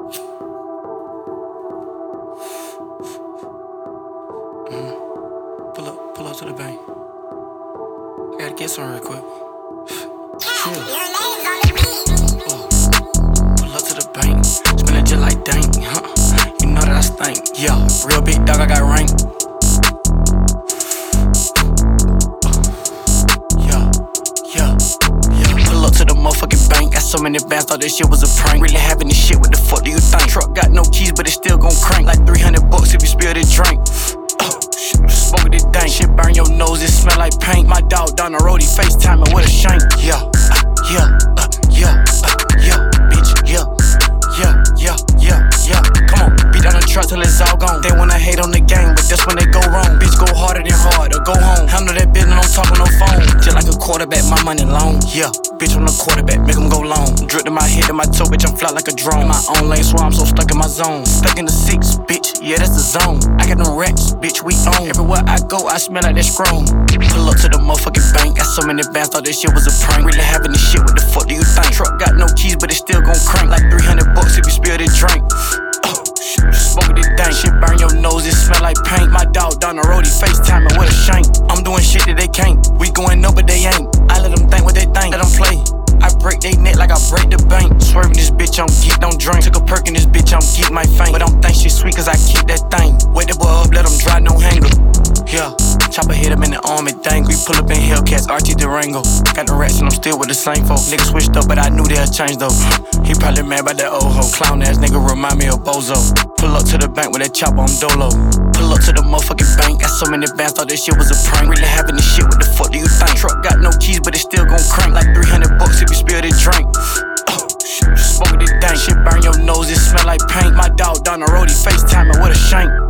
Pull up to the bank. I gotta get some real quick. Your name's on the beat. Pull up to the bank. Spin it just like dank, huh? You know that I stink. Yeah, real big dog, I got rank. Pull up to the motherfucking bank. Got so many bands, thought this shit was a prank. Really having this shit, what the fuck do you think? Truck got no keys, but it still gon' crank. Like $300 if you spill the drink. Smoke it dank. Shit burn your nose, it smell like paint. My dog down the road, he FaceTiming with a shank. Yeah, bitch, yeah. Come on, beat down the truck till it's all gone. They wanna hate on the game, but that's when they go wrong. Bitch, go harder than hard or go home. Handle that business, don't talk on no phone. Just like a quarterback, my money long. Yeah, bitch, I'm the quarterback, make him go long. Drip to my head, to my toe, bitch, I'm fly like a drone. In my own lane, so I'm so stuck in my zone. Stuck in the six, bitch, yeah, that's the zone. I got no racks, bitch, we own. Everywhere I go, I smell like that scroll. Pull up to the motherfucking bank. Got so many bands, thought this shit was a prank. Really having this shit, what the fuck do you think? Truck got no keys, but it still gon' crank. Like $300 if you spill the drink. Smoke it dank. Shit burn your nose, it smell like paint. My dog down the road, he FaceTiming with a shank. I'm doing shit that they can't. We going up, but they ain't. I let them think what they think. Let them play. I break they neck like I break the bank. Swerving this bitch, I'm geek, don't drink. Took a perk in this bitch, I'm geek, might faint. But don't think shit sweet, cause I keep that thing. Wake the boy up, let him dry, no hanger. Yeah, chopper hit him in the arm and dang. We pull up in Hellcats, RT Durango. Got the rats and I'm still with the same folk. Niggas switched up, but I knew they'd change though. He probably mad about that old hoe. Clown ass nigga remind me of Bozo. Pull up to the bank with that chopper, I'm dolo. Pull up to the motherfucking bank. Got so many bands, thought this shit was a prank. Really having this shit, what the fuck do you think? Truck got no keys, but it still gon' crank. Like $300 if you spill the drink. Smoke it dank. Shit burn your nose, it smell like paint. My dog down the road, he FaceTiming with a shank.